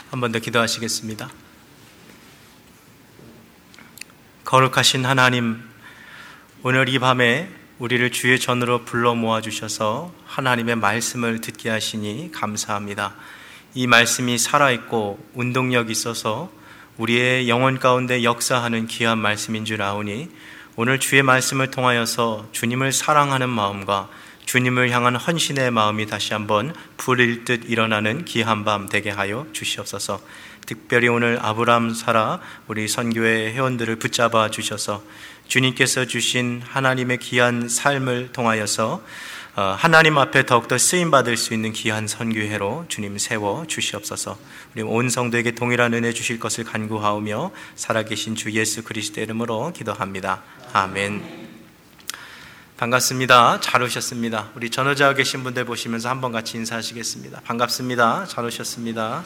한 번 더 기도하시겠습니다. 거룩하신 하나님, 오늘 이 밤에 우리를 주의 전으로 불러 모아주셔서 하나님의 말씀을 듣게 하시니 감사합니다. 이 말씀이 살아있고 운동력 있어서 우리의 영혼 가운데 역사하는 귀한 말씀인 줄 아오니 오늘 주의 말씀을 통하여서 주님을 사랑하는 마음과 주님을 향한 헌신의 마음이 다시 한번 불일 듯 일어나는 귀한 밤 되게 하여 주시옵소서. 특별히 오늘 아브라함 사라 우리 선교회 회원들을 붙잡아 주셔서 주님께서 주신 하나님의 귀한 삶을 통하여서 하나님 앞에 더욱더 쓰임받을 수 있는 귀한 선교회로 주님 세워 주시옵소서. 우리 온 성도에게 동일한 은혜 주실 것을 간구하오며 살아계신 주 예수 그리스도의 이름으로 기도합니다. 아멘. 반갑습니다. 잘 오셨습니다. 우리 전후자와 계신 분들 보시면서 한번 같이 인사하시겠습니다. 반갑습니다. 잘 오셨습니다.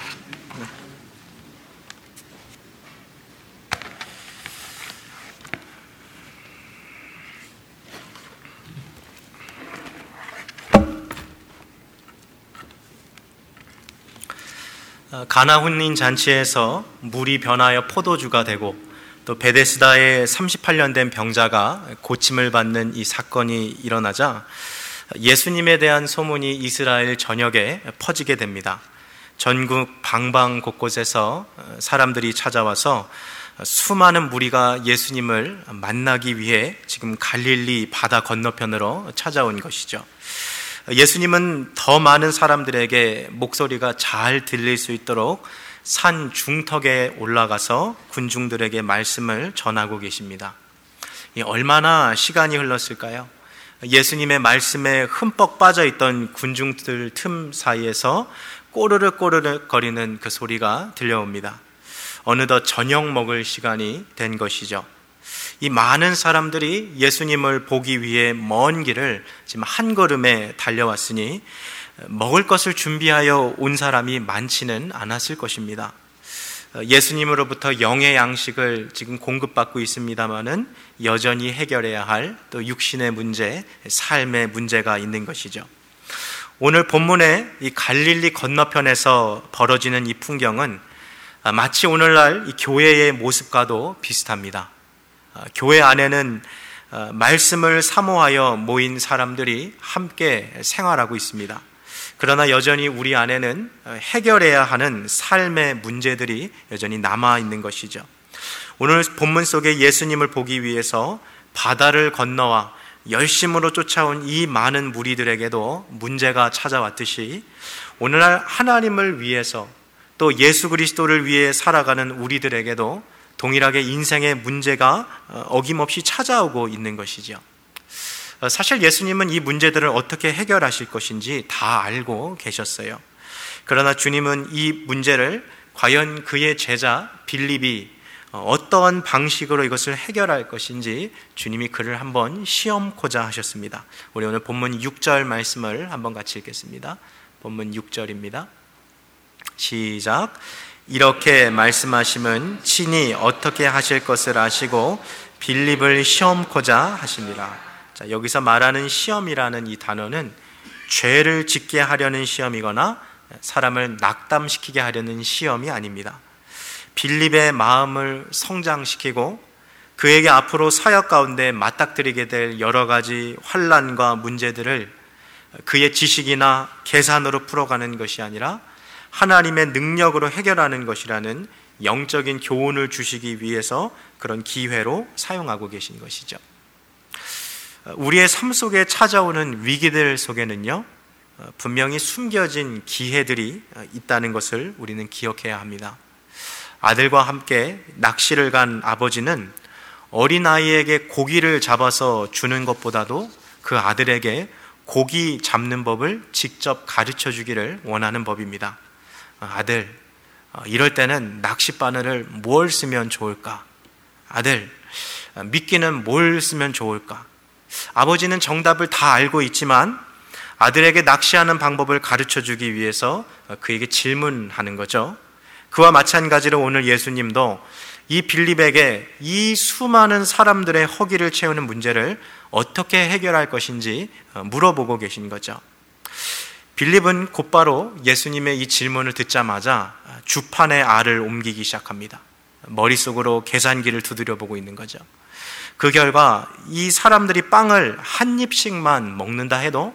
가나 혼인 잔치에서 물이 변하여 포도주가 되고 또 베데스다에 38년 된 병자가 고침을 받는 이 사건이 일어나자 예수님에 대한 소문이 이스라엘 전역에 퍼지게 됩니다. 전국 방방 곳곳에서 사람들이 찾아와서 수많은 무리가 예수님을 만나기 위해 지금 갈릴리 바다 건너편으로 찾아온 것이죠. 예수님은 더 많은 사람들에게 목소리가 잘 들릴 수 있도록 산 중턱에 올라가서 군중들에게 말씀을 전하고 계십니다. 얼마나 시간이 흘렀을까요? 예수님의 말씀에 흠뻑 빠져있던 군중들 틈 사이에서 꼬르륵 꼬르륵 거리는 그 소리가 들려옵니다. 어느덧 저녁 먹을 시간이 된 것이죠. 이 많은 사람들이 예수님을 보기 위해 먼 길을 지금 한 걸음에 달려왔으니 먹을 것을 준비하여 온 사람이 많지는 않았을 것입니다. 예수님으로부터 영의 양식을 지금 공급받고 있습니다마는 여전히 해결해야 할 또 육신의 문제, 삶의 문제가 있는 것이죠. 오늘 본문의 이 갈릴리 건너편에서 벌어지는 이 풍경은 마치 오늘날 이 교회의 모습과도 비슷합니다. 교회 안에는 말씀을 사모하여 모인 사람들이 함께 생활하고 있습니다. 그러나 여전히 우리 안에는 해결해야 하는 삶의 문제들이 여전히 남아있는 것이죠. 오늘 본문 속에 예수님을 보기 위해서 바다를 건너와 열심으로 쫓아온 이 많은 무리들에게도 문제가 찾아왔듯이 오늘날 하나님을 위해서 또 예수 그리스도를 위해 살아가는 우리들에게도 동일하게 인생의 문제가 어김없이 찾아오고 있는 것이죠. 사실 예수님은 이 문제들을 어떻게 해결하실 것인지 다 알고 계셨어요. 그러나 주님은 이 문제를 과연 그의 제자 빌립이 어떠한 방식으로 이것을 해결할 것인지 주님이 그를 한번 시험코자 하셨습니다. 우리 오늘 본문 6절 말씀을 한번 같이 읽겠습니다. 본문 6절입니다. 시작. 이렇게 말씀하심은 친히 어떻게 하실 것을 아시고 빌립을 시험코자 하십니다. 자, 여기서 말하는 시험이라는 이 단어는 죄를 짓게 하려는 시험이거나 사람을 낙담시키게 하려는 시험이 아닙니다. 빌립의 마음을 성장시키고 그에게 앞으로 사역 가운데 맞닥뜨리게 될 여러 가지 환난과 문제들을 그의 지식이나 계산으로 풀어가는 것이 아니라 하나님의 능력으로 해결하는 것이라는 영적인 교훈을 주시기 위해서 그런 기회로 사용하고 계신 것이죠. 우리의 삶 속에 찾아오는 위기들 속에는요, 분명히 숨겨진 기회들이 있다는 것을 우리는 기억해야 합니다. 아들과 함께 낚시를 간 아버지는 어린아이에게 고기를 잡아서 주는 것보다도 그 아들에게 고기 잡는 법을 직접 가르쳐 주기를 원하는 법입니다. 아들, 이럴 때는 낚싯바늘을 뭘 쓰면 좋을까? 아들, 미끼는 뭘 쓰면 좋을까? 아버지는 정답을 다 알고 있지만 아들에게 낚시하는 방법을 가르쳐 주기 위해서 그에게 질문하는 거죠. 그와 마찬가지로 오늘 예수님도 이 빌립에게 이 수많은 사람들의 허기를 채우는 문제를 어떻게 해결할 것인지 물어보고 계신 거죠. 빌립은 곧바로 예수님의 이 질문을 듣자마자 주판에 알을 옮기기 시작합니다. 머릿속으로 계산기를 두드려 보고 있는 거죠. 그 결과 이 사람들이 빵을 한 입씩만 먹는다 해도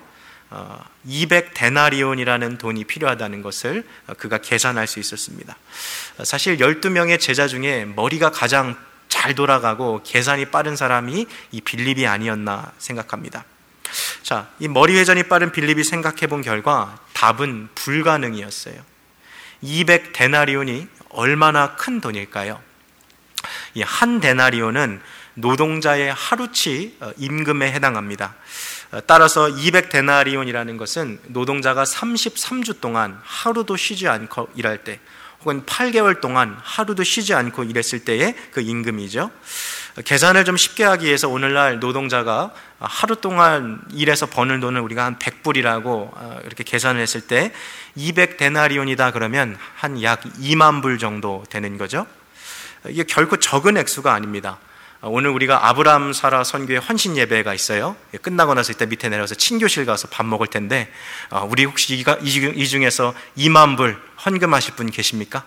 200데나리온이라는 돈이 필요하다는 것을 그가 계산할 수 있었습니다. 사실 12명의 제자 중에 머리가 가장 잘 돌아가고 계산이 빠른 사람이 이 빌립이 아니었나 생각합니다. 자, 이 머리 회전이 빠른 빌립이 생각해 본 결과 답은 불가능이었어요. 200데나리온이 얼마나 큰 돈일까요? 이 한 데나리온은 노동자의 하루치 임금에 해당합니다. 따라서 200데나리온이라는 것은 노동자가 33주 동안 하루도 쉬지 않고 일할 때, 혹은 8개월 동안 하루도 쉬지 않고 일했을 때의 그 임금이죠. 계산을 좀 쉽게 하기 위해서 오늘날 노동자가 하루 동안 일해서 버는 돈을 우리가 한 100불이라고 이렇게 계산을 했을 때 200데나리온이다 그러면 한 약 2만 불 정도 되는 거죠. 이게 결코 적은 액수가 아닙니다. 오늘 우리가 아브라함 사라 선교회 헌신 예배가 있어요. 끝나고 나서 이따 밑에 내려서 친교실 가서 밥 먹을 텐데 우리 혹시 이 중에서 2만 불 헌금하실 분 계십니까?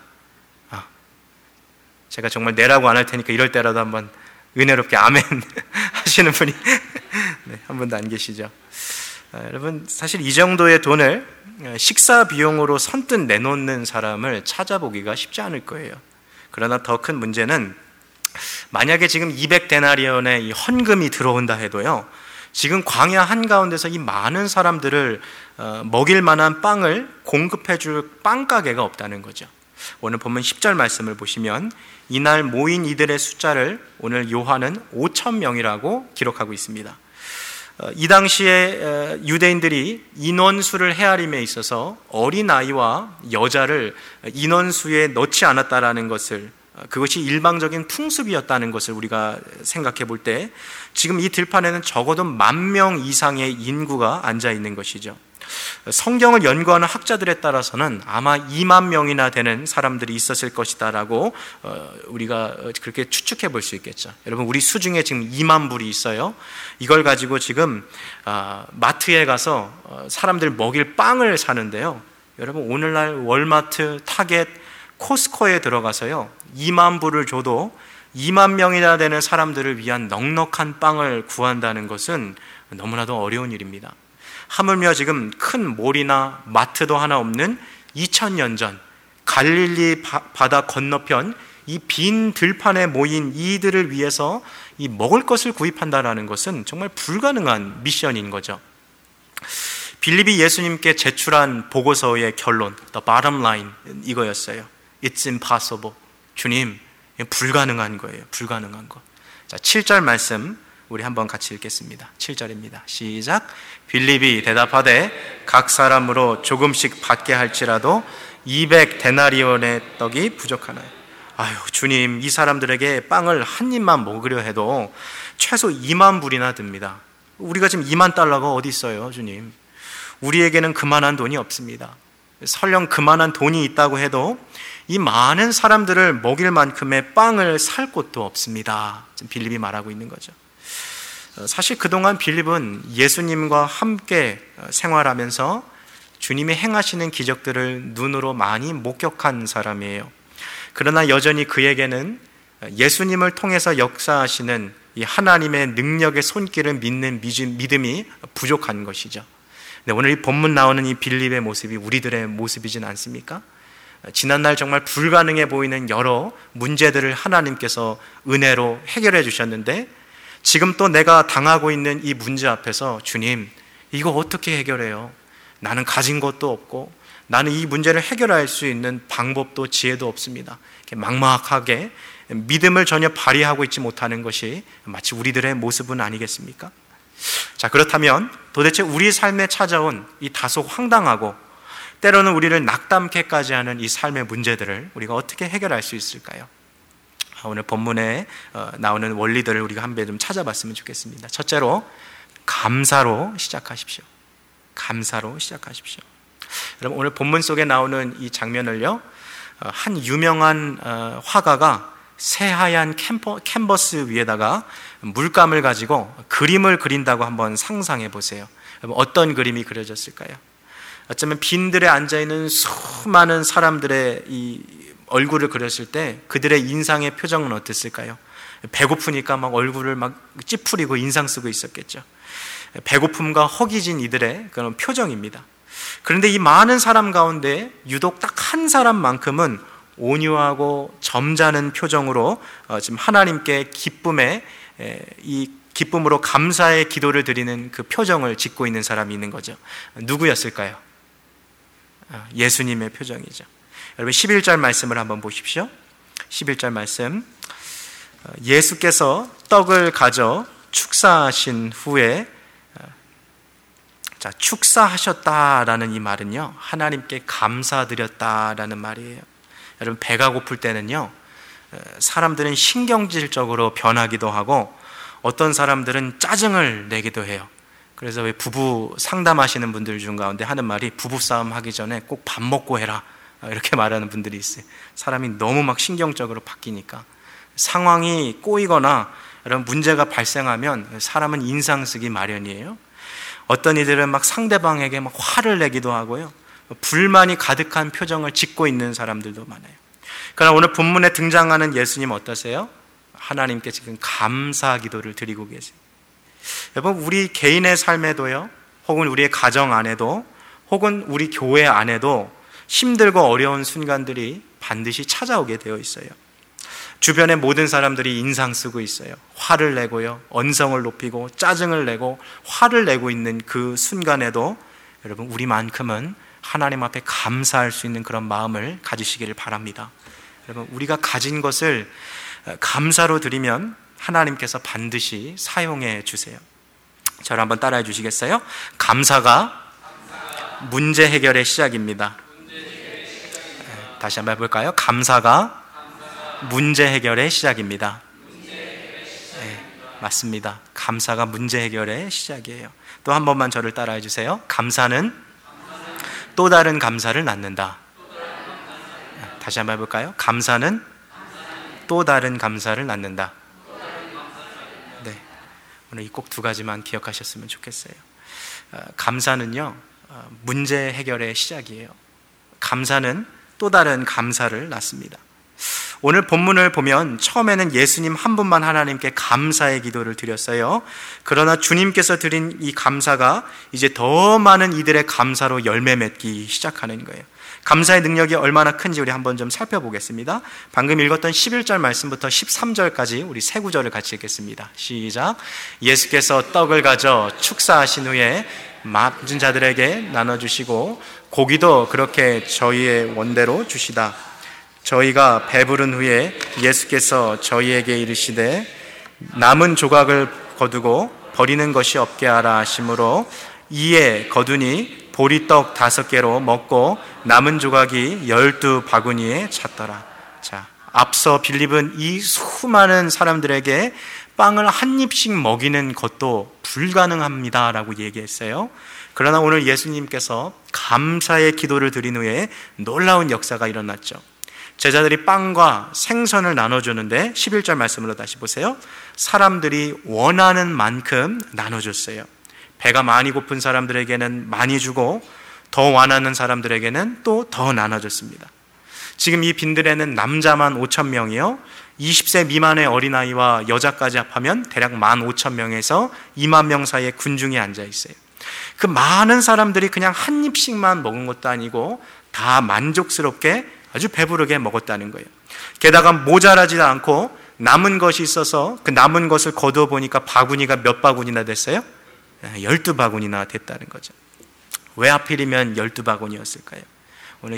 제가 정말 내라고 안 할 테니까 이럴 때라도 한번 은혜롭게 아멘 하시는 분이 네, 한 분도 안 계시죠. 여러분, 사실 이 정도의 돈을 식사 비용으로 선뜻 내놓는 사람을 찾아보기가 쉽지 않을 거예요. 그러나 더 큰 문제는 만약에 지금 200데나리온의 이 헌금이 들어온다 해도요, 지금 광야 한가운데서 이 많은 사람들을 먹일 만한 빵을 공급해 줄 빵가게가 없다는 거죠. 오늘 본문 10절 말씀을 보시면 이날 모인 이들의 숫자를 오늘 요한은 5,000명이라고 기록하고 있습니다. 이 당시에 유대인들이 인원수를 헤아림에 있어서 어린아이와 여자를 인원수에 넣지 않았다라는 것을, 그것이 일방적인 풍습이었다는 것을 우리가 생각해 볼 때 지금 이 들판에는 적어도 10,000명 이상의 인구가 앉아 있는 것이죠. 성경을 연구하는 학자들에 따라서는 아마 2만 명이나 되는 사람들이 있었을 것이다라고 우리가 그렇게 추측해 볼 수 있겠죠. 여러분, 우리 수중에 지금 2만 불이 있어요. 이걸 가지고 지금 마트에 가서 사람들 먹일 빵을 사는데요, 여러분, 오늘날 월마트, 타겟, 코스코에 들어가서요 2만 불을 줘도 2만 명이나 되는 사람들을 위한 넉넉한 빵을 구한다는 것은 너무나도 어려운 일입니다. 하물며 지금 큰 몰이나 마트도 하나 없는 2000년 전 갈릴리 바다 건너편 이 빈 들판에 모인 이들을 위해서 이 먹을 것을 구입한다는 것은 정말 불가능한 미션인 거죠. 빌립이 예수님께 제출한 보고서의 결론, the bottom line, 이거였어요. It's impossible. 주님, 불가능한 거예요. 불가능한 거. 자, 7절 말씀 우리 한번 같이 읽겠습니다. 7절입니다. 시작. 빌립이 대답하되 각 사람으로 조금씩 받게 할지라도 200데나리온의 떡이 부족하나요? 아유, 주님, 이 사람들에게 빵을 한 입만 먹으려 해도 최소 2만 불이나 듭니다. 우리가 지금 2만 달러가 어디 있어요, 주님? 우리에게는 그만한 돈이 없습니다. 설령 그만한 돈이 있다고 해도 이 많은 사람들을 먹일 만큼의 빵을 살 곳도 없습니다. 지금 빌립이 말하고 있는 거죠. 사실 그동안 빌립은 예수님과 함께 생활하면서 주님이 행하시는 기적들을 눈으로 많이 목격한 사람이에요. 그러나 여전히 그에게는 예수님을 통해서 역사하시는 이 하나님의 능력의 손길을 믿는 믿음이 부족한 것이죠. 오늘 이 본문 나오는 이 빌립의 모습이 우리들의 모습이진 않습니까? 지난날 정말 불가능해 보이는 여러 문제들을 하나님께서 은혜로 해결해 주셨는데 지금 또 내가 당하고 있는 이 문제 앞에서 주님, 이거 어떻게 해결해요? 나는 가진 것도 없고 나는 이 문제를 해결할 수 있는 방법도 지혜도 없습니다. 이렇게 막막하게 믿음을 전혀 발휘하고 있지 못하는 것이 마치 우리들의 모습은 아니겠습니까? 자, 그렇다면 도대체 우리 삶에 찾아온 이 다소 황당하고 때로는 우리를 낙담케까지 하는 이 삶의 문제들을 우리가 어떻게 해결할 수 있을까요? 오늘 본문에 나오는 원리들을 우리가 한 배 좀 찾아봤으면 좋겠습니다. 첫째로, 감사로 시작하십시오. 감사로 시작하십시오. 여러분, 오늘 본문 속에 나오는 이 장면을요, 한 유명한 화가가 새하얀 캔버스 위에다가 물감을 가지고 그림을 그린다고 한번 상상해 보세요. 어떤 그림이 그려졌을까요? 어쩌면 빈들에 앉아있는 수많은 사람들의 이 얼굴을 그렸을 때 그들의 인상의 표정은 어땠을까요? 배고프니까 막 얼굴을 막 찌푸리고 인상 쓰고 있었겠죠. 배고픔과 허기진 이들의 그런 표정입니다. 그런데 이 많은 사람 가운데 유독 딱 한 사람만큼은 온유하고 점잖은 표정으로 지금 하나님께 이 기쁨으로 감사의 기도를 드리는 그 표정을 짓고 있는 사람이 있는 거죠. 누구였을까요? 예수님의 표정이죠. 여러분 11절 말씀을 한번 보십시오. 11절 말씀, 예수께서 떡을 가져 축사하신 후에, 축사하셨다라는 이 말은요, 하나님께 감사드렸다라는 말이에요. 여러분 배가 고플 때는요, 사람들은 신경질적으로 변하기도 하고 어떤 사람들은 짜증을 내기도 해요. 그래서 왜 부부 상담하시는 분들 중 가운데 하는 말이, 부부싸움 하기 전에 꼭 밥 먹고 해라, 이렇게 말하는 분들이 있어요. 사람이 너무 막 신경적으로 바뀌니까. 상황이 꼬이거나 이런 문제가 발생하면 사람은 인상 쓰기 마련이에요. 어떤 이들은 막 상대방에게 막 화를 내기도 하고요, 불만이 가득한 표정을 짓고 있는 사람들도 많아요. 그러나 오늘 본문에 등장하는 예수님 어떠세요? 하나님께 지금 감사 기도를 드리고 계세요. 여러분 우리 개인의 삶에도요, 혹은 우리의 가정 안에도, 혹은 우리 교회 안에도 힘들고 어려운 순간들이 반드시 찾아오게 되어 있어요. 주변의 모든 사람들이 인상 쓰고 있어요. 화를 내고요, 언성을 높이고 짜증을 내고 화를 내고 있는 그 순간에도 여러분 우리만큼은 하나님 앞에 감사할 수 있는 그런 마음을 가지시기를 바랍니다. 여러분 우리가 가진 것을 감사로 드리면 하나님께서 반드시 사용해 주세요. 저를 한번 따라해 주시겠어요? 감사가 문제 해결의 시작입니다. 다시 한번 해볼까요? 감사가 문제 해결의 시작입니다. 네, 맞습니다. 감사가 문제 해결의 시작이에요. 또 한 번만 저를 따라해 주세요. 감사는 또 다른 감사를 낳는다. 다시 한번 해볼까요? 감사는 또 다른 감사를 낳는다. 네, 오늘 이 꼭 두 가지만 기억하셨으면 좋겠어요. 감사는요, 문제 해결의 시작이에요. 감사는 또 다른 감사를 낳습니다. 오늘 본문을 보면 처음에는 예수님 한 분만 하나님께 감사의 기도를 드렸어요. 그러나 주님께서 드린 이 감사가 이제 더 많은 이들의 감사로 열매 맺기 시작하는 거예요. 감사의 능력이 얼마나 큰지 우리 한번 좀 살펴보겠습니다. 방금 읽었던 11절 말씀부터 13절까지 우리 세 구절을 같이 읽겠습니다. 시작. 예수께서 떡을 가져 축사하신 후에 맞은 자들에게 나눠주시고 고기도 그렇게 저희의 원대로 주시다. 저희가 배부른 후에 예수께서 저희에게 이르시되 남은 조각을 거두고 버리는 것이 없게 하라 하심으로 이에 거두니 보리떡 5개로 먹고 남은 조각이 12바구니에 찼더라. 자, 앞서 빌립은 이 수많은 사람들에게 빵을 한 입씩 먹이는 것도 불가능합니다라고 얘기했어요. 그러나 오늘 예수님께서 감사의 기도를 드린 후에 놀라운 역사가 일어났죠. 제자들이 빵과 생선을 나눠주는데 11절 말씀으로 다시 보세요. 사람들이 원하는 만큼 나눠줬어요. 배가 많이 고픈 사람들에게는 많이 주고 더 원하는 사람들에게는 또 더 나눠줬습니다. 지금 이 빈들에는 남자만 5,000명이요 20세 미만의 어린아이와 여자까지 합하면 대략 15,000명에서 2만 명 사이에 군중이 앉아있어요. 그 많은 사람들이 그냥 한 입씩만 먹은 것도 아니고 다 만족스럽게 아주 배부르게 먹었다는 거예요. 게다가 모자라지도 않고 남은 것이 있어서 그 남은 것을 거두어 보니까 바구니가 몇 바구니나 됐어요? 12바구니나 됐다는 거죠. 왜 하필이면 12바구니였을까요? 오늘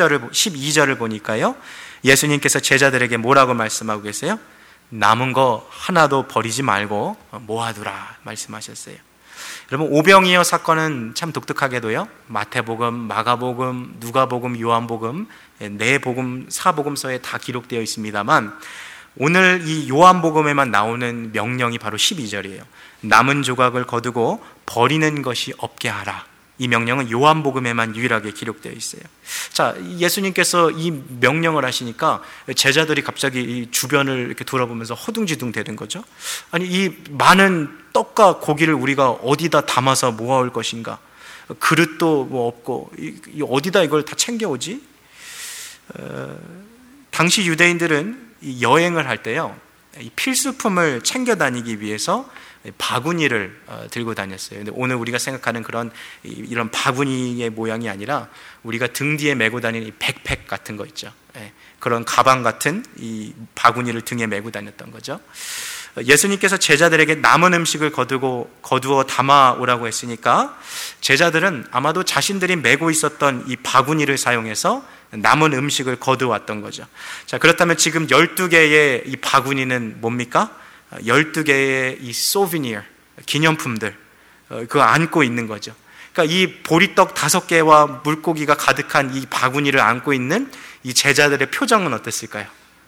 12절을 보니까요, 예수님께서 제자들에게 뭐라고 말씀하고 계세요? 남은 거 하나도 버리지 말고 모아두라 말씀하셨어요. 여러분 오병이어 사건은 참 독특하게도요, 마태복음, 마가복음, 누가복음, 요한복음, 네 복음, 사복음서에 다 기록되어 있습니다만 오늘 이 요한복음에만 나오는 명령이 바로 12절이에요. 남은 조각을 거두고 버리는 것이 없게 하라. 이 명령은 요한복음에만 유일하게 기록되어 있어요. 자, 예수님께서 이 명령을 하시니까 제자들이 갑자기 이 주변을 이렇게 돌아보면서 허둥지둥 되는 거죠. 아니, 이 많은 떡과 고기를 우리가 어디다 담아서 모아올 것인가? 그릇도 뭐 없고 어디다 이걸 다 챙겨오지? 당시 유대인들은 이 여행을 할 때요, 이 필수품을 챙겨 다니기 위해서 바구니를 들고 다녔어요. 근데 오늘 우리가 생각하는 이런 바구니의 모양이 아니라 우리가 등 뒤에 메고 다니는 이 백팩 같은 거 있죠. 그런 가방 같은 이 바구니를 등에 메고 다녔던 거죠. 예수님께서 제자들에게 남은 음식을 거두어 담아오라고 했으니까 제자들은 아마도 자신들이 메고 있었던 이 바구니를 사용해서 남은 음식을 거두어왔던 거죠. 자, 그렇다면 지금 12개의 이 바구니는 뭡니까? 12개의 이 소비니어, 기념품들, 그거 안고 있는 거죠. 그러니까 이 보리떡 5개와 물고기가 가득한 이 바구니를 안고 있는 이 제자들의 표정은 어땠을까요?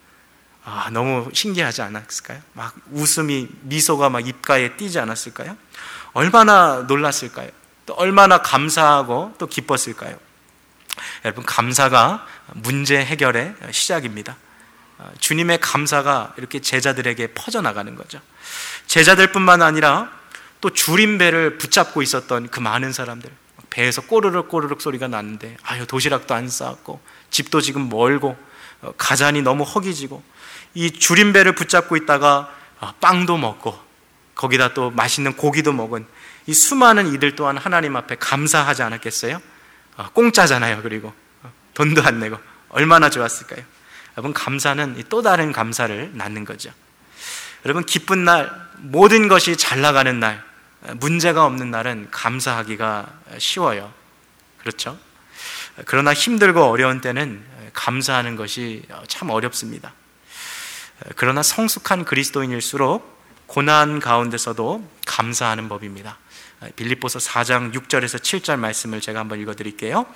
너무 신기하지 않았을까요? 막 미소가 막 입가에 띄지 않았을까요? 얼마나 놀랐을까요? 또 얼마나 감사하고 또 기뻤을까요? 여러분, 감사가 문제 해결의 시작입니다. 주님의 감사가 이렇게 제자들에게 퍼져나가는 거죠. 제자들뿐만 아니라 또 줄임배를 붙잡고 있었던 그 많은 사람들, 배에서 꼬르륵 꼬르륵 소리가 났는데 도시락도 안 싸왔고 집도 지금 멀고 가잔이 너무 허기지고 이 줄임배를 붙잡고 있다가 빵도 먹고 거기다 또 맛있는 고기도 먹은 이 수많은 이들 또한 하나님 앞에 감사하지 않았겠어요? 공짜잖아요. 그리고 돈도 안 내고 얼마나 좋았을까요? 여러분, 감사는 또 다른 감사를 낳는 거죠. 여러분, 기쁜 날, 모든 것이 잘 나가는 날, 문제가 없는 날은 감사하기가 쉬워요. 그렇죠? 그러나 힘들고 어려운 때는 감사하는 것이 참 어렵습니다. 그러나 성숙한 그리스도인일수록 고난 가운데서도 감사하는 법입니다. 빌립보서 4장 6절에서 7절 말씀을 제가 한번 읽어드릴게요.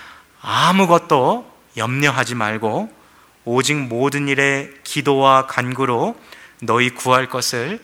아무것도 염려하지 말고 오직 모든 일에 기도와 간구로 너희 구할 것을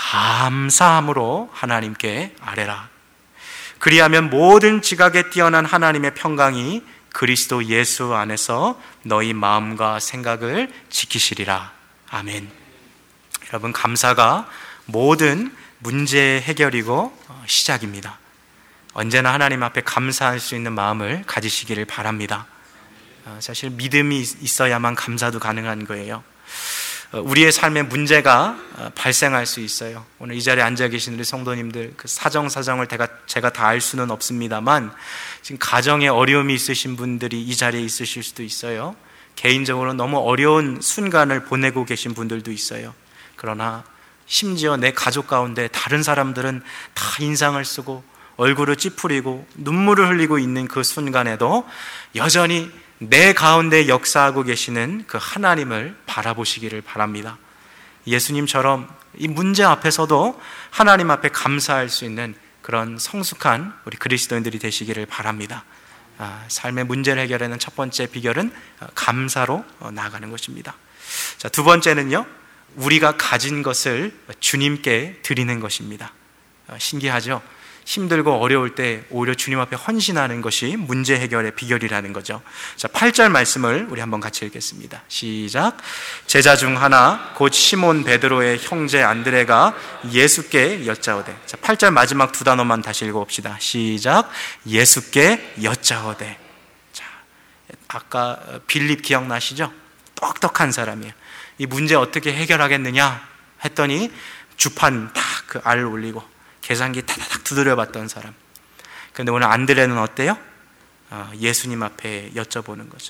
감사함으로 하나님께 아뢰라. 그리하면 모든 지각에 뛰어난 하나님의 평강이 그리스도 예수 안에서 너희 마음과 생각을 지키시리라. 아멘. 여러분, 감사가 모든 문제 해결이고 시작입니다. 언제나 하나님 앞에 감사할 수 있는 마음을 가지시기를 바랍니다. 사실 믿음이 있어야만 감사도 가능한 거예요. 우리의 삶에 문제가 발생할 수 있어요. 오늘 이 자리에 앉아 계신 우리 성도님들, 그 사정을 제가 다 알 수는 없습니다만 지금 가정에 어려움이 있으신 분들이 이 자리에 있으실 수도 있어요. 개인적으로 너무 어려운 순간을 보내고 계신 분들도 있어요. 그러나 심지어 내 가족 가운데 다른 사람들은 다 인상을 쓰고 얼굴을 찌푸리고 눈물을 흘리고 있는 그 순간에도 여전히 내 가운데 역사하고 계시는 그 하나님을 바라보시기를 바랍니다. 예수님처럼 이 문제 앞에서도 하나님 앞에 감사할 수 있는 그런 성숙한 우리 그리스도인들이 되시기를 바랍니다. 삶의 문제를 해결하는 첫 번째 비결은 감사로 나아가는 것입니다. 자, 두 번째는요, 우리가 가진 것을 주님께 드리는 것입니다. 신기하죠? 힘들고 어려울 때 오히려 주님 앞에 헌신하는 것이 문제 해결의 비결이라는 거죠. 자, 8절 말씀을 우리 한번 같이 읽겠습니다. 시작. 제자 중 하나 곧 시몬 베드로의 형제 안드레가 예수께 여짜오되. 자, 8절 마지막 두 단어만 다시 읽어봅시다. 시작. 예수께 여짜오되. 자, 아까 빌립 기억나시죠? 똑똑한 사람이에요. 이 문제 어떻게 해결하겠느냐 했더니 주판 딱 그 알 올리고 계산기 타다닥 두드려 봤던 사람. 그런데 오늘 안드레는 어때요? 예수님 앞에 여쭤보는 거죠.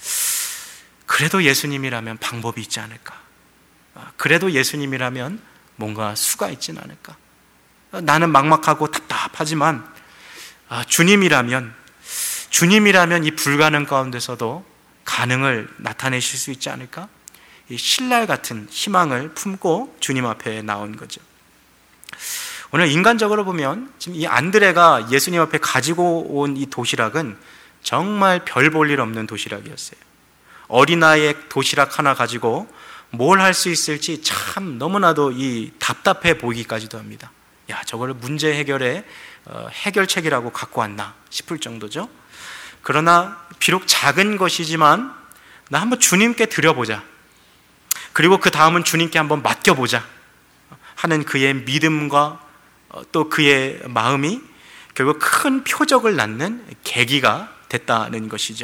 그래도 예수님이라면 방법이 있지 않을까? 그래도 예수님이라면 뭔가 수가 있진 않을까? 나는 막막하고 답답하지만 주님이라면 이 불가능 가운데서도 가능을 나타내실 수 있지 않을까? 이 신랄 같은 희망을 품고 주님 앞에 나온 거죠. 오늘 인간적으로 보면 지금 이 안드레가 예수님 앞에 가지고 온 이 도시락은 정말 별 볼 일 없는 도시락이었어요. 어린아이의 도시락 하나 가지고 뭘 할 수 있을지 참 너무나도 이 답답해 보이기까지도 합니다. 야, 저거를 문제 해결의 해결책이라고 갖고 왔나 싶을 정도죠. 그러나 비록 작은 것이지만 나 한번 주님께 드려보자, 그리고 그 다음은 주님께 한번 맡겨보자 하는 그의 믿음과 또 그의 마음이 결국 큰 표적을 낳는 계기가 됐다는 것이죠.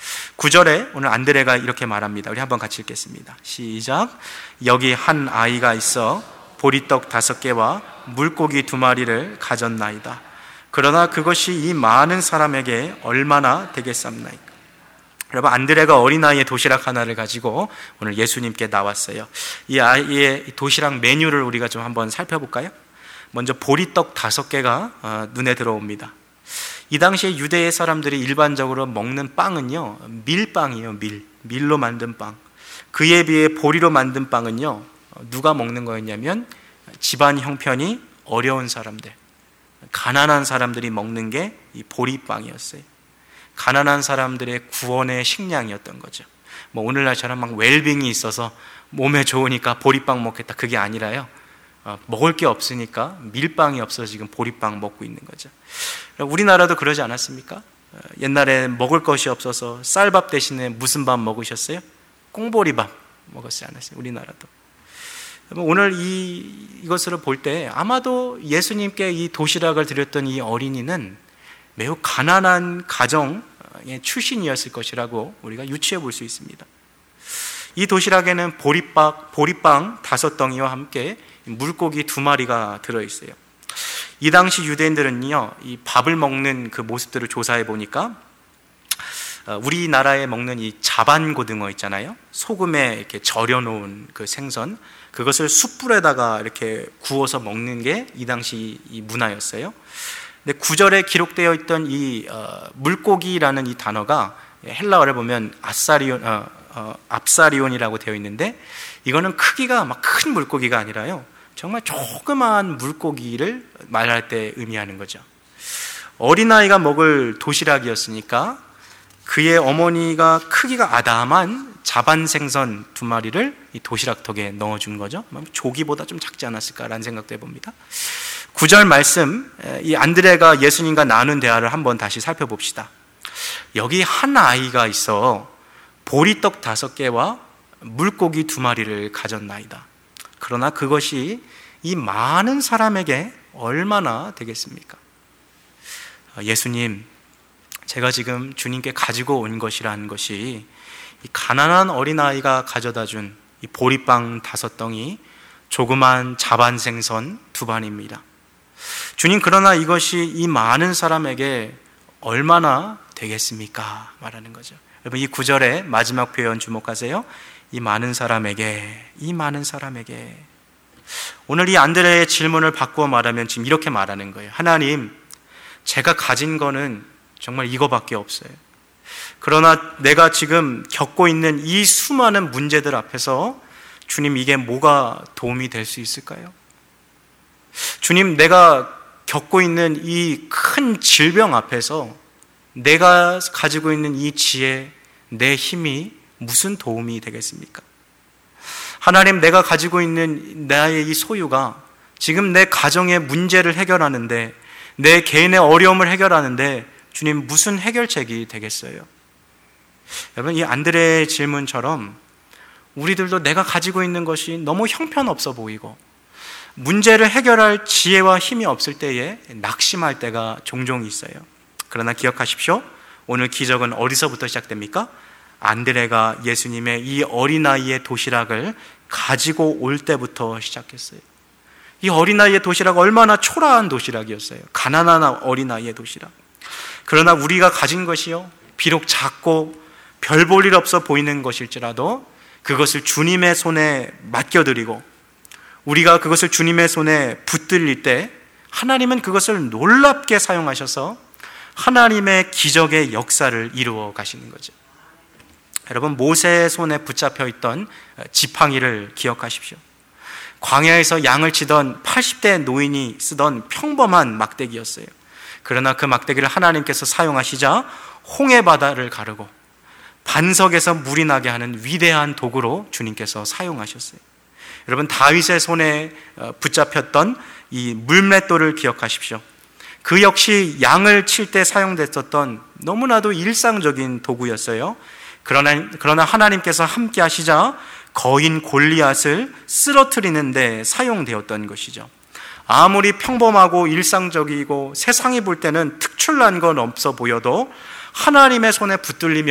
9절에 오늘 안드레가 이렇게 말합니다. 우리 한번 같이 읽겠습니다. 시작. 여기 한 아이가 있어 보리떡 5개와 물고기 2마리를 가졌나이다. 그러나 그것이 이 많은 사람에게 얼마나 되겠습니까? 여러분, 안드레가 어린아이의 도시락 하나를 가지고 오늘 예수님께 나왔어요. 이 아이의 도시락 메뉴를 우리가 좀 한번 살펴볼까요? 먼저 보리떡 5개가 눈에 들어옵니다. 이 당시에 유대의 사람들이 일반적으로 먹는 빵은요, 밀빵이에요. 밀로 만든 빵. 그에 비해 보리로 만든 빵은요, 누가 먹는 거였냐면 집안 형편이 어려운 사람들, 가난한 사람들이 먹는 게 이 보리빵이었어요. 가난한 사람들의 구원의 식량이었던 거죠. 뭐 오늘날처럼 막 웰빙이 있어서 몸에 좋으니까 보리빵 먹겠다, 그게 아니라요, 먹을 게 없으니까 밀빵이 없어서 지금 보리빵 먹고 있는 거죠. 우리나라도 그러지 않았습니까? 옛날에 먹을 것이 없어서 쌀밥 대신에 무슨 밥 먹으셨어요? 꽁보리밥 먹었지 않았어요? 우리나라도. 오늘 이것을 볼 때 아마도 예수님께 이 도시락을 드렸던 이 어린이는 매우 가난한 가정의 출신이었을 것이라고 우리가 유추해 볼 수 있습니다. 이 도시락에는 보리빵 5덩이와 함께 물고기 2마리가 들어있어요. 이 당시 유대인들은요, 이 밥을 먹는 그 모습들을 조사해 보니까 우리나라에 먹는 이 자반고등어 있잖아요. 소금에 이렇게 절여놓은 그 생선, 그것을 숯불에다가 이렇게 구워서 먹는 게 이 당시 이 문화였어요. 근데 9절에 기록되어 있던 이 물고기라는 이 단어가 헬라어를 보면 압사리온이라고 되어 있는데, 이거는 크기가 막 큰 물고기가 아니라요, 정말 조그마한 물고기를 말할 때 의미하는 거죠. 어린아이가 먹을 도시락이었으니까 그의 어머니가 크기가 아담한 자반 생선 2마리를 이 도시락통에 넣어준 거죠. 조기보다 좀 작지 않았을까라는 생각도 해봅니다. 9절 말씀, 이 안드레가 예수님과 나눈 대화를 한번 다시 살펴봅시다. 여기 한 아이가 있어 보리떡 5개와 물고기 2마리를 가졌나이다. 그러나 그것이 이 많은 사람에게 얼마나 되겠습니까? 예수님, 제가 지금 주님께 가지고 온 것이라는 것이 이 가난한 어린아이가 가져다 준 이 보리빵 5덩이, 조그만 자반 생선 2반입니다. 주님, 그러나 이것이 이 많은 사람에게 얼마나 되겠습니까? 말하는 거죠. 여러분, 이 9절의 마지막 표현 주목하세요. 이 많은 사람에게, 이 많은 사람에게. 오늘 이 안드레의 질문을 바꾸어 말하면 지금 이렇게 말하는 거예요. 하나님, 제가 가진 거는 정말 이거밖에 없어요. 그러나 내가 지금 겪고 있는 이 수많은 문제들 앞에서 주님, 이게 뭐가 도움이 될 수 있을까요? 주님, 내가 겪고 있는 이 큰 질병 앞에서 내가 가지고 있는 이 지혜, 내 힘이 무슨 도움이 되겠습니까? 하나님, 내가 가지고 있는 나의 이 소유가 지금 내 가정의 문제를 해결하는데, 내 개인의 어려움을 해결하는데 주님, 무슨 해결책이 되겠어요? 여러분, 이 안드레의 질문처럼 우리들도 내가 가지고 있는 것이 너무 형편없어 보이고 문제를 해결할 지혜와 힘이 없을 때에 낙심할 때가 종종 있어요. 그러나 기억하십시오. 오늘 기적은 어디서부터 시작됩니까? 안드레가 예수님의 이 어린아이의 도시락을 가지고 올 때부터 시작했어요. 이 어린아이의 도시락, 얼마나 초라한 도시락이었어요. 가난한 어린아이의 도시락. 그러나 우리가 가진 것이요, 비록 작고 별 볼 일 없어 보이는 것일지라도 그것을 주님의 손에 맡겨드리고 우리가 그것을 주님의 손에 붙들릴 때 하나님은 그것을 놀랍게 사용하셔서 하나님의 기적의 역사를 이루어 가시는 거죠. 여러분, 모세의 손에 붙잡혀 있던 지팡이를 기억하십시오. 광야에서 양을 치던 80대 노인이 쓰던 평범한 막대기였어요. 그러나 그 막대기를 하나님께서 사용하시자 홍해 바다를 가르고 반석에서 물이 나게 하는 위대한 도구로 주님께서 사용하셨어요. 여러분, 다윗의 손에 붙잡혔던 이 물맷돌을 기억하십시오. 그 역시 양을 칠 때 사용됐었던 너무나도 일상적인 도구였어요. 그러나 하나님께서 함께 하시자 거인 골리앗을 쓰러뜨리는 데 사용되었던 것이죠. 아무리 평범하고 일상적이고 세상이 볼 때는 특출난 건 없어 보여도 하나님의 손에 붙들리면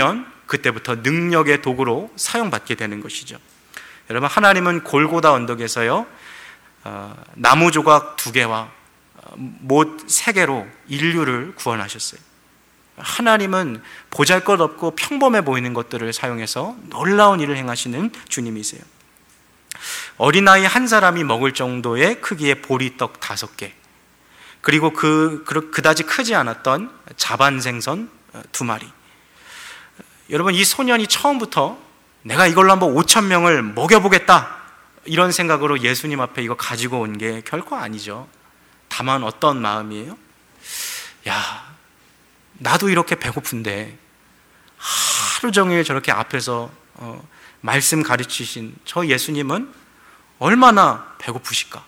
그때부터 능력의 도구로 사용받게 되는 것이죠. 여러분, 하나님은 골고다 언덕에서요, 나무 조각 2개와 못 3개로 인류를 구원하셨어요. 하나님은 보잘것없고 평범해 보이는 것들을 사용해서 놀라운 일을 행하시는 주님이세요. 어린아이 한 사람이 먹을 정도의 크기의 보리떡 5개, 그리고 그다지 크지 않았던 자반생선 2마리. 여러분, 이 소년이 처음부터 내가 이걸로 한번 5,000명을 먹여보겠다, 이런 생각으로 예수님 앞에 이거 가지고 온 게 결코 아니죠. 다만 어떤 마음이에요? 야, 나도 이렇게 배고픈데 하루 종일 저렇게 앞에서 말씀 가르치신 저 예수님은 얼마나 배고프실까?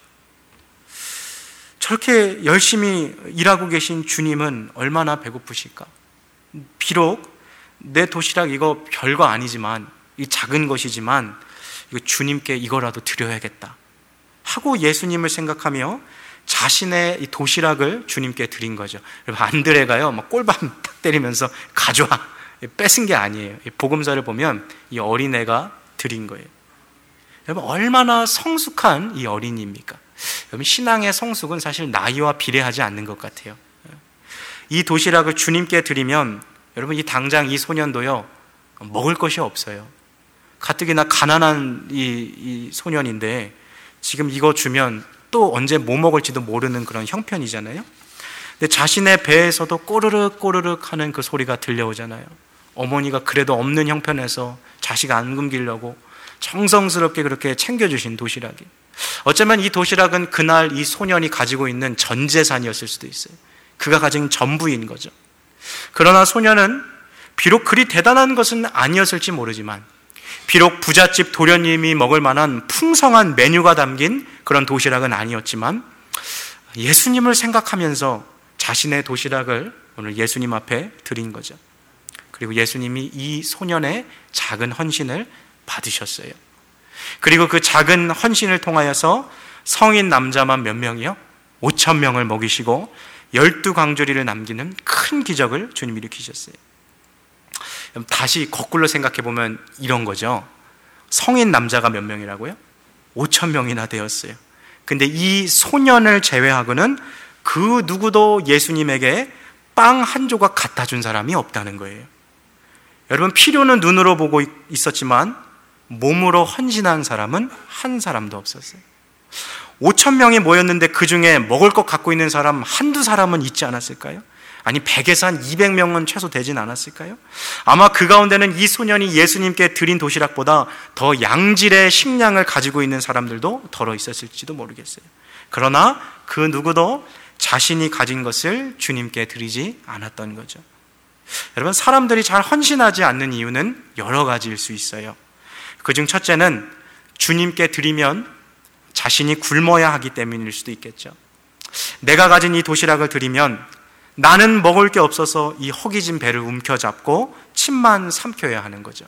저렇게 열심히 일하고 계신 주님은 얼마나 배고프실까? 비록 내 도시락 이거 별거 아니지만, 이 작은 것이지만 이거 주님께 이거라도 드려야겠다 하고 예수님을 생각하며 자신의 이 도시락을 주님께 드린 거죠. 여러분, 안드레가요 막 꼴밤 탁 때리면서 가져와, 뺏은 게 아니에요. 복음서를 보면 이 어린애가 드린 거예요. 여러분, 얼마나 성숙한 이 어린이입니까? 여러분, 신앙의 성숙은 사실 나이와 비례하지 않는 것 같아요. 이 도시락을 주님께 드리면 여러분, 이 당장 이 소년도요 먹을 것이 없어요. 가뜩이나 가난한 이 소년인데 지금 이거 주면 또 언제 뭐 먹을지도 모르는 그런 형편이잖아요. 근데 자신의 배에서도 꼬르륵 꼬르륵 하는 그 소리가 들려오잖아요. 어머니가 그래도 없는 형편에서 자식 안 굶기려고 정성스럽게 그렇게 챙겨주신 도시락이, 어쩌면 이 도시락은 그날 이 소년이 가지고 있는 전 재산이었을 수도 있어요. 그가 가진 전부인 거죠. 그러나 소년은 비록 그리 대단한 것은 아니었을지 모르지만, 비록 부잣집 도련님이 먹을 만한 풍성한 메뉴가 담긴 그런 도시락은 아니었지만, 예수님을 생각하면서 자신의 도시락을 오늘 예수님 앞에 드린 거죠. 그리고 예수님이 이 소년의 작은 헌신을 받으셨어요. 그리고 그 작은 헌신을 통하여서 성인 남자만 몇 명이요? 5,000명을 먹이시고 12광주리를 남기는 큰 기적을 주님이 일으키셨어요. 다시 거꾸로 생각해 보면 이런 거죠. 성인 남자가 몇 명이라고요? 5,000명이나 되었어요. 근데 이 소년을 제외하고는 그 누구도 예수님에게 빵 한 조각 갖다 준 사람이 없다는 거예요. 여러분, 필요는 눈으로 보고 있었지만 몸으로 헌신한 사람은 한 사람도 없었어요. 5,000명이 모였는데 그 중에 먹을 것 갖고 있는 사람 한두 사람은 있지 않았을까요? 아니, 100에서 한 200명은 최소 되진 않았을까요? 아마 그 가운데는 이 소년이 예수님께 드린 도시락보다 더 양질의 식량을 가지고 있는 사람들도 덜어 있었을지도 모르겠어요. 그러나 그 누구도 자신이 가진 것을 주님께 드리지 않았던 거죠. 여러분, 사람들이 잘 헌신하지 않는 이유는 여러 가지일 수 있어요. 그중 첫째는 주님께 드리면 자신이 굶어야 하기 때문일 수도 있겠죠. 내가 가진 이 도시락을 드리면 나는 먹을 게 없어서 이 허기진 배를 움켜잡고 침만 삼켜야 하는 거죠.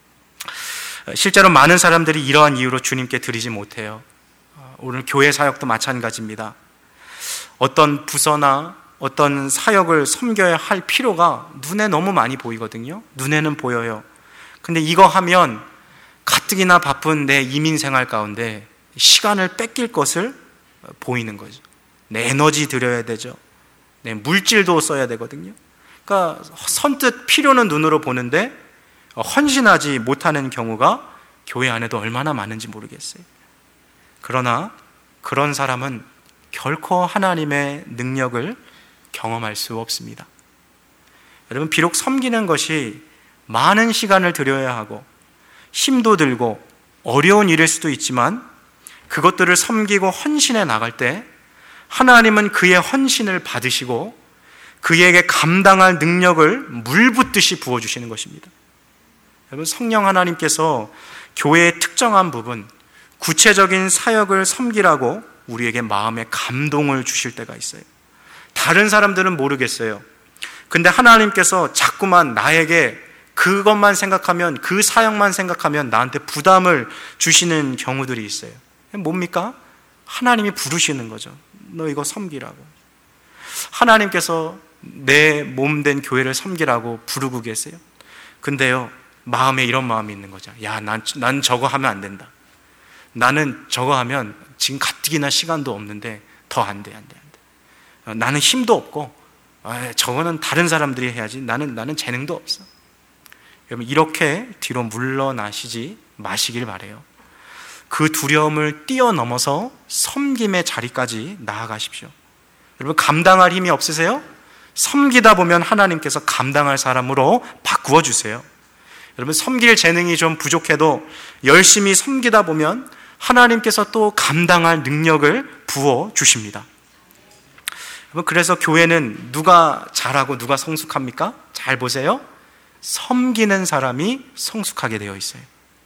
실제로 많은 사람들이 이러한 이유로 주님께 드리지 못해요. 오늘 교회 사역도 마찬가지입니다. 어떤 부서나 어떤 사역을 섬겨야 할 필요가 눈에 너무 많이 보이거든요. 눈에는 보여요. 근데 이거 하면 가뜩이나 바쁜 내 이민 생활 가운데 시간을 뺏길 것을 보이는 거죠. 내 에너지 들여야 되죠. 내 물질도 써야 되거든요. 그러니까 선뜻 필요는 눈으로 보는데 헌신하지 못하는 경우가 교회 안에도 얼마나 많은지 모르겠어요. 그러나 그런 사람은 결코 하나님의 능력을 경험할 수 없습니다. 여러분, 비록 섬기는 것이 많은 시간을 들여야 하고 힘도 들고 어려운 일일 수도 있지만, 그것들을 섬기고 헌신해 나갈 때 하나님은 그의 헌신을 받으시고 그에게 감당할 능력을 물 붓듯이 부어주시는 것입니다. 여러분, 성령 하나님께서 교회의 특정한 부분, 구체적인 사역을 섬기라고 우리에게 마음의 감동을 주실 때가 있어요. 다른 사람들은 모르겠어요. 근데 하나님께서 자꾸만 나에게 그것만 생각하면, 그 사역만 생각하면 나한테 부담을 주시는 경우들이 있어요. 뭡니까? 하나님이 부르시는 거죠. 너 이거 섬기라고. 하나님께서 내 몸 된 교회를 섬기라고 부르고 계세요. 근데요, 마음에 이런 마음이 있는 거죠. 야, 난 저거 하면 안 된다. 나는 저거 하면 지금 가뜩이나 시간도 없는데 더 안 돼. 나는 힘도 없고, 저거는 다른 사람들이 해야지. 나는 재능도 없어. 여러분, 이렇게 뒤로 물러나시지 마시길 바래요. 그 두려움을 뛰어넘어서 섬김의 자리까지 나아가십시오. 여러분, 감당할 힘이 없으세요? 섬기다 보면 하나님께서 감당할 사람으로 바꾸어 주세요. 여러분, 섬길 재능이 좀 부족해도 열심히 섬기다 보면 하나님께서 또 감당할 능력을 부어 주십니다. 여러분, 그래서 교회는 누가 잘하고 누가 성숙합니까? 잘 보세요. 섬기는 사람이 성숙하게 되어 있어요.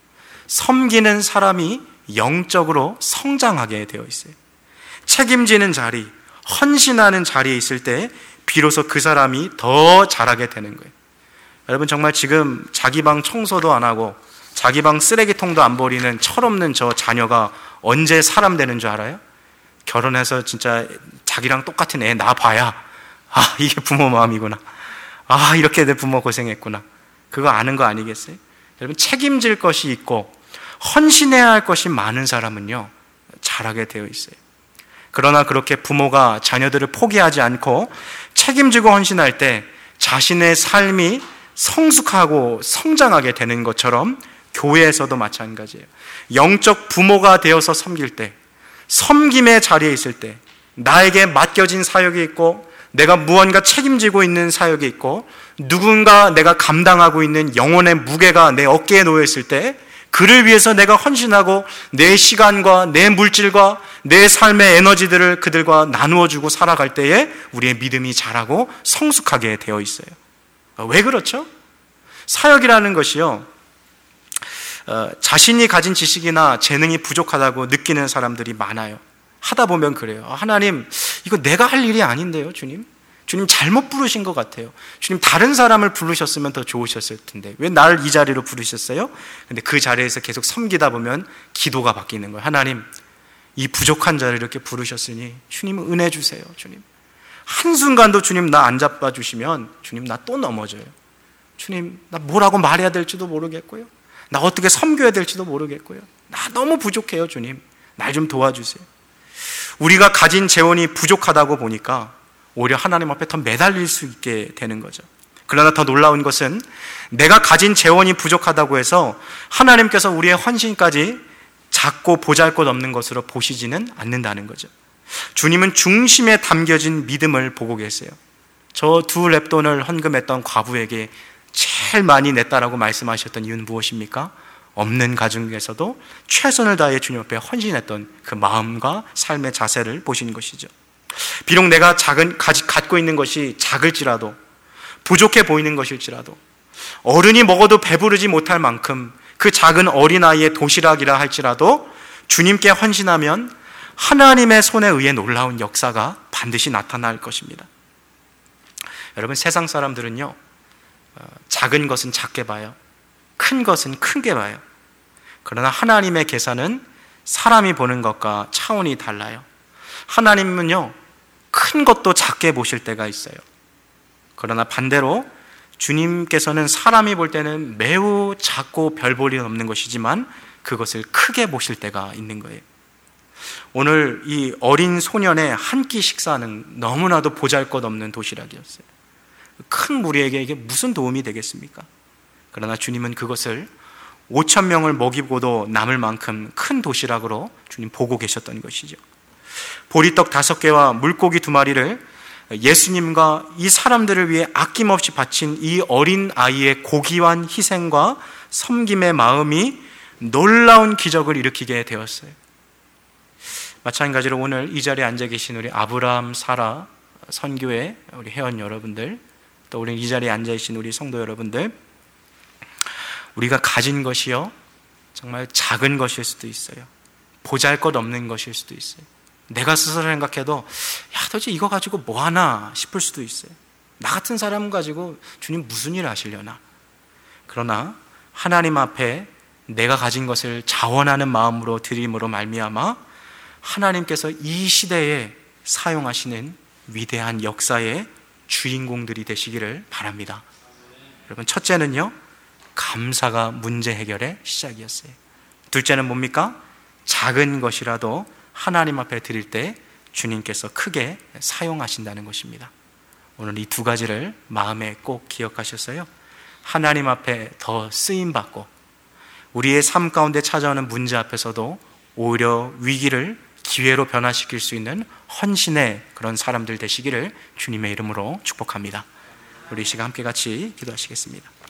섬기는 사람이 영적으로 성장하게 되어 있어요. 책임지는 자리, 헌신하는 자리에 있을 때 비로소 그 사람이 더 잘하게 되는 거예요. 여러분, 정말 지금 자기 방 청소도 안 하고 자기 방 쓰레기통도 안 버리는 철없는 저 자녀가 언제 사람 되는 줄 알아요? 결혼해서 진짜 자기랑 똑같은 애 낳아봐야, 이게 부모 마음이구나. 이렇게 내 부모 고생했구나. 그거 아는 거 아니겠어요? 여러분, 책임질 것이 있고 헌신해야 할 것이 많은 사람은요, 잘하게 되어 있어요. 그러나 그렇게 부모가 자녀들을 포기하지 않고 책임지고 헌신할 때 자신의 삶이 성숙하고 성장하게 되는 것처럼 교회에서도 마찬가지예요. 영적 부모가 되어서 섬길 때, 섬김의 자리에 있을 때, 나에게 맡겨진 사역이 있고 내가 무언가 책임지고 있는 사역이 있고 누군가 내가 감당하고 있는 영혼의 무게가 내 어깨에 놓여 있을 때, 그를 위해서 내가 헌신하고 내 시간과 내 물질과 내 삶의 에너지들을 그들과 나누어 주고 살아갈 때에 우리의 믿음이 자라고 성숙하게 되어 있어요. 왜 그렇죠? 사역이라는 것이요, 자신이 가진 지식이나 재능이 부족하다고 느끼는 사람들이 많아요. 하다 보면 그래요. 하나님, 이거 내가 할 일이 아닌데요, 주님. 주님 잘못 부르신 것 같아요. 주님, 다른 사람을 부르셨으면 더 좋으셨을 텐데 왜 날 이 자리로 부르셨어요? 근데 그 자리에서 계속 섬기다 보면 기도가 바뀌는 거예요. 하나님, 이 부족한 자를 이렇게 부르셨으니 주님 은혜 주세요. 주님, 한순간도 주님 나 안 잡아주시면 주님 나 또 넘어져요. 주님, 나 뭐라고 말해야 될지도 모르겠고요, 나 어떻게 섬겨야 될지도 모르겠고요, 나 너무 부족해요. 주님, 날 좀 도와주세요. 우리가 가진 재원이 부족하다고 보니까 오히려 하나님 앞에 더 매달릴 수 있게 되는 거죠. 그러나 더 놀라운 것은 내가 가진 재원이 부족하다고 해서 하나님께서 우리의 헌신까지 작고 보잘것없는 것으로 보시지는 않는다는 거죠. 주님은 중심에 담겨진 믿음을 보고 계세요. 저 2렙돈을 헌금했던 과부에게 제일 많이 냈다라고 말씀하셨던 이유는 무엇입니까? 없는 가정에서도 최선을 다해 주님 앞에 헌신했던 그 마음과 삶의 자세를 보시는 것이죠. 비록 내가 갖고 있는 것이 작을지라도, 부족해 보이는 것일지라도, 어른이 먹어도 배부르지 못할 만큼 그 작은 어린아이의 도시락이라 할지라도 주님께 헌신하면 하나님의 손에 의해 놀라운 역사가 반드시 나타날 것입니다. 여러분, 세상 사람들은요, 작은 것은 작게 봐요. 큰 것은 크게 봐요. 그러나 하나님의 계산은 사람이 보는 것과 차원이 달라요. 하나님은요, 큰 것도 작게 보실 때가 있어요. 그러나 반대로 주님께서는 사람이 볼 때는 매우 작고 별 볼 일 없는 것이지만 그것을 크게 보실 때가 있는 거예요. 오늘 이 어린 소년의 한 끼 식사는 너무나도 보잘것없는 도시락이었어요. 큰 무리에게 이게 무슨 도움이 되겠습니까? 그러나 주님은 그것을 5,000명을 먹이고도 남을 만큼 큰 도시락으로 주님 보고 계셨던 것이죠. 보리떡 5개와 물고기 2마리를 예수님과 이 사람들을 위해 아낌없이 바친 이 어린 아이의 고귀한 희생과 섬김의 마음이 놀라운 기적을 일으키게 되었어요. 마찬가지로 오늘 이 자리에 앉아 계신 우리 아브라함, 사라 선교회 우리 회원 여러분들, 또 우리 이 자리에 앉아 계신 우리 성도 여러분들, 우리가 가진 것이요, 정말 작은 것일 수도 있어요. 보잘것없는 것일 수도 있어요. 내가 스스로 생각해도 도대체 이거 가지고 뭐 하나 싶을 수도 있어요. 나 같은 사람 가지고 주님 무슨 일 하시려나. 그러나 하나님 앞에 내가 가진 것을 자원하는 마음으로 드림으로 말미암아 하나님께서 이 시대에 사용하시는 위대한 역사의 주인공들이 되시기를 바랍니다. 여러분, 첫째는요, 감사가 문제 해결의 시작이었어요. 둘째는 뭡니까? 작은 것이라도 하나님 앞에 드릴 때 주님께서 크게 사용하신다는 것입니다. 오늘 이 두 가지를 마음에 꼭 기억하셨어요. 하나님 앞에 더 쓰임받고 우리의 삶 가운데 찾아오는 문제 앞에서도 오히려 위기를 기회로 변화시킬 수 있는 헌신의 그런 사람들 되시기를 주님의 이름으로 축복합니다. 우리 이 시간 함께 같이 기도하시겠습니다.